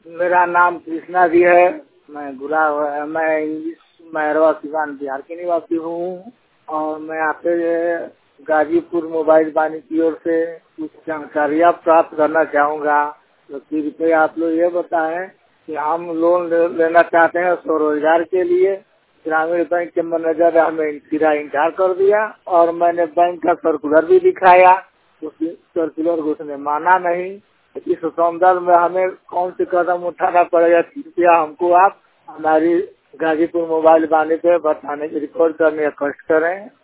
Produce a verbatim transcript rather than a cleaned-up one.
मेरा नाम कृष्णा जी है। मैं गुरा मैं इंग्लिश मैरवा सिवान बिहार के निवासी हूँ और मैं आपसे गाजीपुर मोबाइल वाणी की ओर से कुछ जानकारियाँ प्राप्त करना चाहूँगा। तो कृपया आप लोग ये बताएं कि हम लोन ले, लेना चाहते हैं स्वरोजगार के लिए। ग्रामीण बैंक के मैनेजर ने हमें सीधा इनकार कर दिया और मैंने बैंक का सर्कुलर भी दिखाया, उस सर्कुलर को उसने माना नहीं। इस संदर्भ में हमें कौन से कदम उठाना पड़ेगा, कृपया हमको आप हमारी गाजीपुर मोबाइल वाणी पे बताने की रिकॉर्ड करने का कष्ट करें।